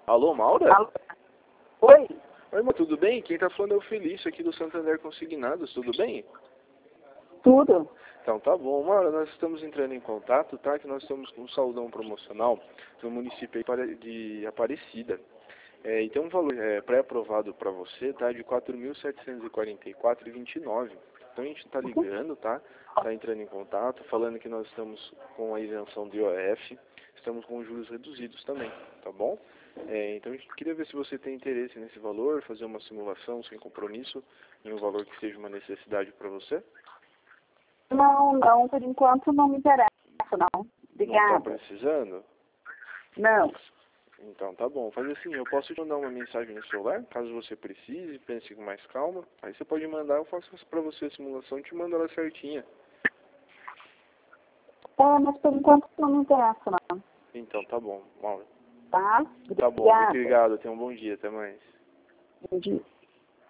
Alô, Maura? Alô? Oi? Oi, Maura, tudo bem? Quem tá falando é o Felício aqui do Santander Consignados, tudo bem? Tudo? Então tá bom, Maura, nós estamos entrando em contato, tá? Que nós estamos com um saldão promocional no município de Aparecida. E tem um valor pré-aprovado para você, tá? De R$ 4.744,29. Então a gente tá ligando, tá? Tá entrando em contato, falando que nós estamos com a isenção do IOF, estamos com juros reduzidos também, tá bom? Então a gente queria ver se você tem interesse nesse valor, fazer uma simulação sem compromisso, em um valor que seja uma necessidade para você. Não, por enquanto não me interessa, não. Não Obrigada. está precisando? Não. Então tá bom, faz assim, eu posso te mandar uma mensagem no celular, caso você precise, pense com mais calma. Aí você pode mandar, eu faço pra você a simulação e te mando ela certinha. Mas por enquanto não me interessa, não. Então tá bom, Mauro. Tá? Tá bom, muito Obrigada. obrigado, tenha um bom dia, até mais. Bom dia.